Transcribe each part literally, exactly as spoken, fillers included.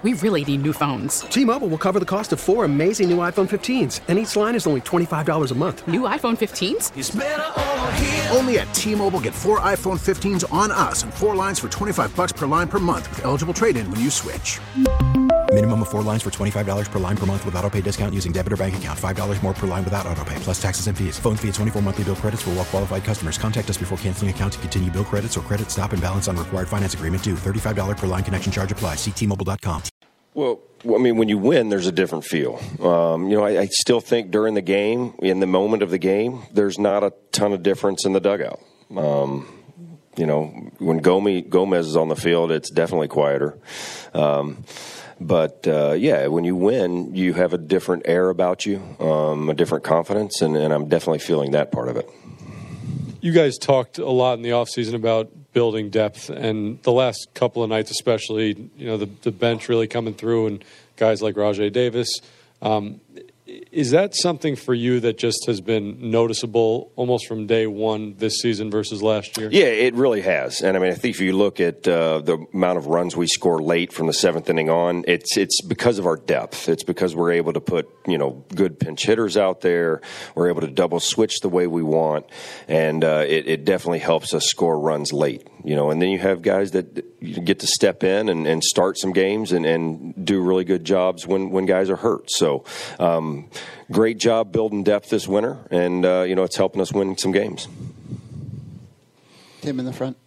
We really need new phones. T-Mobile will cover the cost of four amazing new iPhone fifteens, and each line is only twenty-five dollars a month. New iPhone fifteens? It's better over here. Only at T-Mobile, get four iPhone fifteens on us and four lines for twenty-five dollars per line per month with eligible trade-in when you switch. Minimum of four lines for twenty-five dollars per line per month with autopay discount using debit or bank account. five dollars more per line without autopay, plus taxes and fees. Phone fee at twenty-four monthly bill credits for well-qualified customers. Contact us before canceling account to continue bill credits or credit stop and balance on required finance agreement due. thirty-five dollars per line connection charge applies. See T Mobile dot com. Well, I mean, when you win, there's a different feel. Um, you know, I, I still think during the game, in the moment of the game, there's not a ton of difference in the dugout. Um, you know, when Gomez, Gomez is on the field, it's definitely quieter. Um, but, uh, yeah, when you win, you have a different air about you, um, a different confidence, and, and I'm definitely feeling that part of it. You guys talked a lot in the offseason about building depth, and the last couple of nights especially, you know, the, the bench really coming through and guys like Rajay Davis. Um, is that something for you that just has been noticeable almost from day one this season versus last year? Yeah, it really has. And, I mean, I think if you look at uh, the amount of runs we score late from the seventh inning on, it's it's because of our depth. It's because we're able to put, you know, good pinch hitters out there. We're able to double switch the way we want. And uh, it, it definitely helps us score runs late. You know, and then you have guys that you get to step in and, and start some games and, and do really good jobs when, when guys are hurt. So um, great job building depth this winter, and, uh, you know, it's helping us win some games. Tim in the front.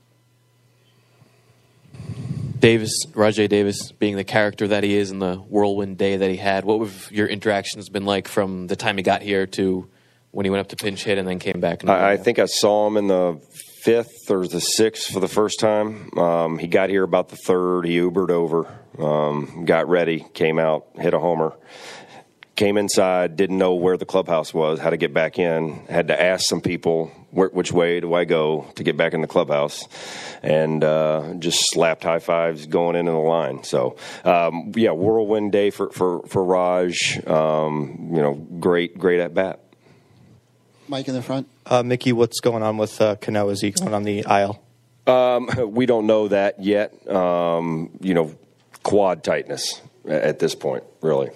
Davis, Rajay Davis, being the character that he is and the whirlwind day that he had, what have your interactions been like from the time he got here to when he went up to pinch hit and then came back? I, I think I saw him in the fifth or the sixth for the first time. Um, he got here about the third. He Ubered over, um, got ready, came out, hit a homer, came inside, didn't know where the clubhouse was, how to get back in, had to ask some people, where, which way do I go to get back in the clubhouse, and uh, just slapped high fives going into the line. So, um, yeah, whirlwind day for, for, for Raj. Um, you know, great, great at bat. Mike in the front. Uh, Mickey, what's going on with uh, Cano? Is he going on the aisle? Um, we don't know that yet. Um, you know, quad tightness at this point, really.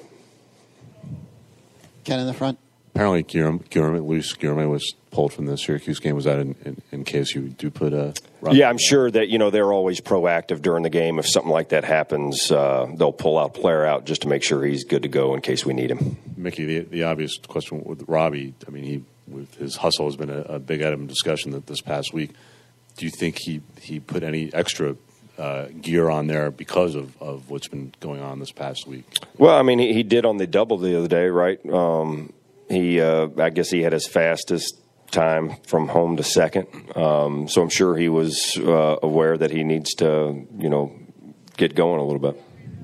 Ken in the front. Apparently, Guillermo, Luis Guillermo was pulled from the Syracuse game. Was that in, in, in case you do put a... Yeah, I'm sure that, you know, they're always proactive during the game. If something like that happens, uh, they'll pull out a player out just to make sure he's good to go in case we need him. Mickey, the, the obvious question with Robbie, I mean, he with his hustle has been a, a big item of discussion that this past week. Do you think he, he put any extra uh, gear on there because of, of what's been going on this past week? Well, I mean, he, he did on the double the other day, right? Um, he, uh, I guess he had his fastest time from home to second. Um, so I'm sure he was uh, aware that he needs to, you know, get going a little bit.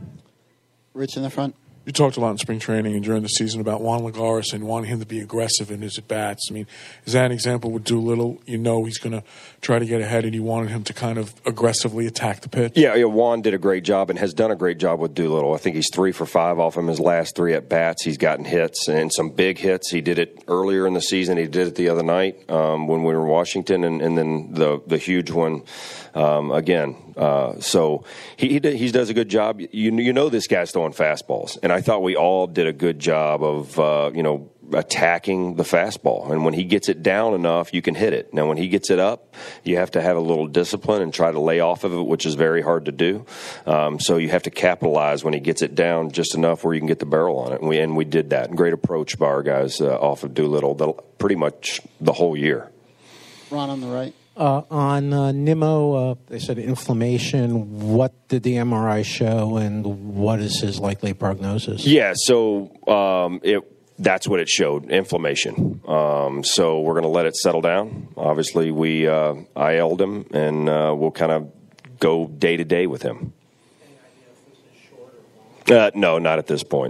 Rich in the front. You talked a lot in spring training and during the season about Juan Lagares and wanting him to be aggressive in his at-bats. I mean, is that an example with Doolittle? You know he's going to try to get ahead, and you wanted him to kind of aggressively attack the pitch? Yeah, yeah, Juan did a great job and has done a great job with Doolittle. I think he's three for five off him his last three at-bats. He's gotten hits and some big hits. He did it earlier in the season. He did it the other night um, when we were in Washington, and, and then the, the huge one um, again. Uh, so he he, he does a good job. You you know this guy's throwing fastballs, and I thought we all did a good job of uh, you know attacking the fastball. And when he gets it down enough, you can hit it. Now, when he gets it up, you have to have a little discipline and try to lay off of it, which is very hard to do. Um, so you have to capitalize when he gets it down just enough where you can get the barrel on it. And we and we did that. Great approach by our guys uh, off of Doolittle the, pretty much the whole year. Ron on the right. Uh, on uh, Nimmo, uh, they said inflammation. What did the M R I show, and what is his likely prognosis? Yeah, so um, it that's what it showed, inflammation. Um, so we're going to let it settle down. Obviously, we uh, I L'd him, and uh, we'll kind of go day to day with him. Any idea if this is short or long? Uh, no, not at this point.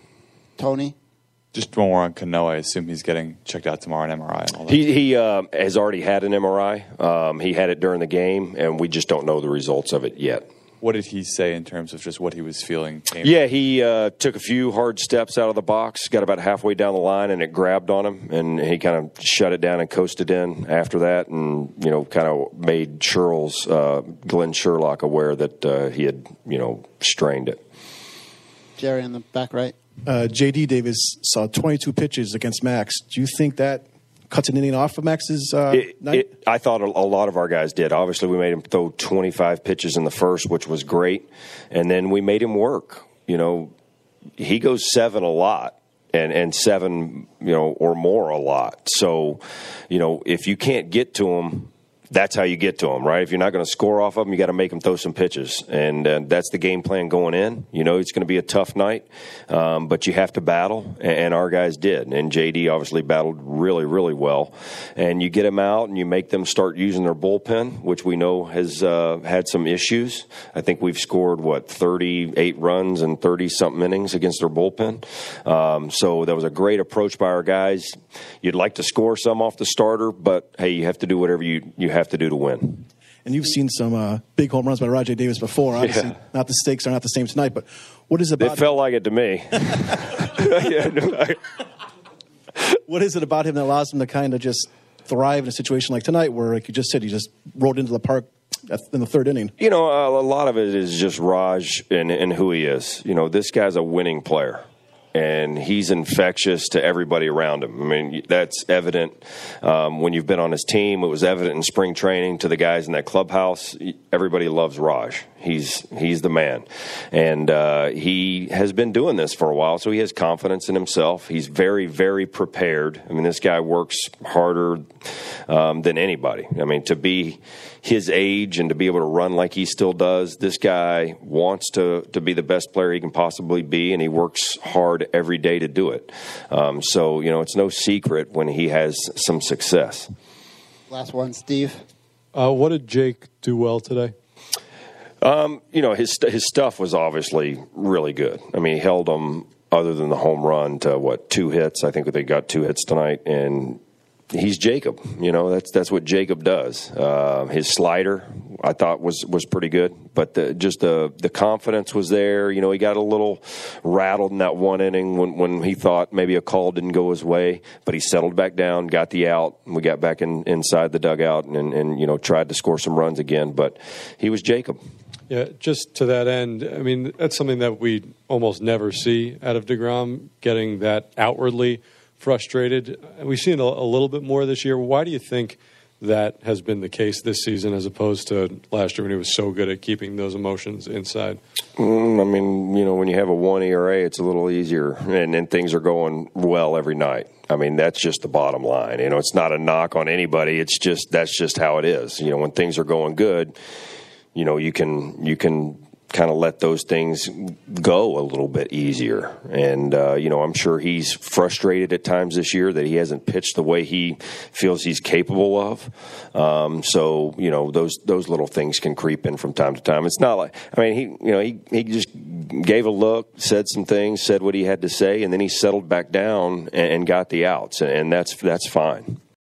Tony? Just one more on Cano. I assume he's getting checked out tomorrow on M R I and all that. He, he uh, has already had an M R I. Um, he had it during the game, and we just don't know the results of it yet. What did he say in terms of just what he was feeling? Yeah, he uh, took a few hard steps out of the box, got about halfway down the line, and it grabbed on him, and he kind of shut it down and coasted in after that, and, you know, kind of made Sherles, uh, Glenn Sherlock aware that uh, he had, you know, strained it. Jerry in the back right. Uh, J D Davis saw twenty-two pitches against Max. Do you think that cuts an inning off of Max's uh, it, night? It, I thought a, a lot of our guys did. Obviously, we made him throw twenty-five pitches in the first, which was great. And then we made him work. You know, he goes seven a lot. And, and seven, you know, or more a lot. So, you know, if you can't get to him, that's how you get to him, right? If you're not going to score off of him, you got to make him throw some pitches. And uh, that's the game plan going in. You know, it's going to be a tough night, um, but you have to battle, and, and our guys did. And J D obviously battled really, really well. And you get them out and you make them start using their bullpen, which we know has uh, had some issues. I think we've scored, what, thirty-eight runs and thirty-something innings against their bullpen. Um, so that was a great approach by our guys. You'd like to score some off the starter, but, hey, you have to do whatever you, you have to do to win. And you've seen some uh, big home runs by Rajai Davis before. Obviously, yeah. not the stakes are not the same tonight, but what is it about It felt like it to me. yeah, no, I, what is it about him that allows him to kind of just thrive in a situation like tonight where, like you just said, he just rode into the park in the third inning? You know, a lot of it is just Raj and, and who he is. You know, this guy's a winning player. And he's infectious to everybody around him. I mean, that's evident um, when you've been on his team. It was evident in spring training to the guys in that clubhouse. Everybody loves Raj. He's he's the man. And uh, he has been doing this for a while, so he has confidence in himself. He's very, very prepared. I mean, this guy works harder um, than anybody. I mean, to be his age and to be able to run like he still does, this guy wants to, to be the best player he can possibly be, and he works hard every day to do it. Um, so, you know, it's no secret when he has some success. Last one, Steve. Uh, what did Jake do well today? Um, you know, his his stuff was obviously really good. I mean, he held them, other than the home run, to, what, two hits. I think they got two hits tonight, and he's Jacob. You know, that's that's what Jacob does. Uh, his slider, I thought, was was pretty good, but the, just the the confidence was there. You know, he got a little rattled in that one inning when, when he thought maybe a call didn't go his way, but he settled back down, got the out, and we got back in inside the dugout and, and you know, tried to score some runs again. But he was Jacob. Yeah, just to that end, I mean, that's something that we almost never see out of DeGrom, getting that outwardly frustrated. We've seen a, a little bit more this year. Why do you think that has been the case this season as opposed to last year when he was so good at keeping those emotions inside? Mm, I mean, you know, when you have a one E R A, it's a little easier, and, and things are going well every night. I mean, that's just the bottom line. You know, it's not a knock on anybody. It's just that's just how it is. You know, when things are going good, you know, you can you can kind of let those things go a little bit easier. And, uh, you know, I'm sure he's frustrated at times this year that he hasn't pitched the way he feels he's capable of. Um, so, you know, those those little things can creep in from time to time. It's not like, I mean, he, you know, he, he just gave a look, said some things, said what he had to say, and then he settled back down and, and got the outs. And that's, that's fine.